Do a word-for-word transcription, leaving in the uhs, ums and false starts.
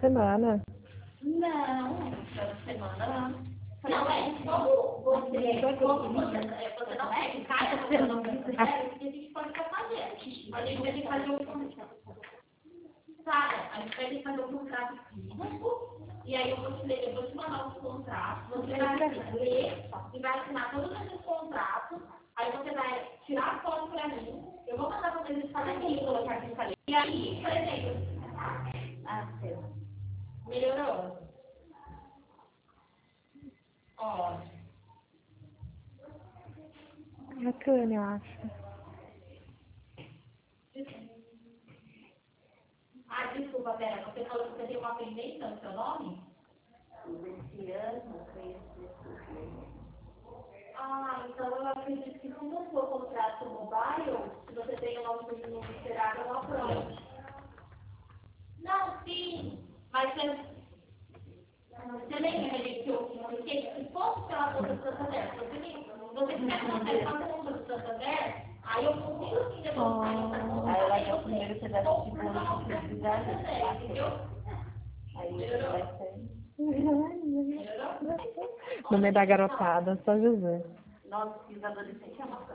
semana. Não, toda semana não. Não, é, como você, como você, é, você não é em casa, você não precisa, a gente pode fazer. A gente vai ter que fazer um contrato. Sabe, a gente vai ter que fazer um contrato físico, e aí eu vou te ler, eu vou te mandar os contratos, você vai ler e vai assinar todos esses contratos, aí você vai tirar a foto pra mim, eu vou mandar pra vocês falar aqui, colocar aqui, falei. E aí, por exemplo, ah, seu, melhorou. Ó. Bacana, eu acho. Ah, desculpa, Vera, você falou que você tem uma pendência no seu nome? Esse ano, ah, então eu acredito que como o seu contrato mobile, se você tem o nome do mundo esperado, eu não aprovo. Não, sim, mas você, você lembra que eu expliquei que se fosse pela conta do Santander, se você quiser contar com a conta do Santander, aí eu consigo sim depositar essa conta. Aí ela já primeiro você deve precisar de entendeu? Aí vai ser. No meio da garotada, só Jesus. Nossa, os adolescentes é uma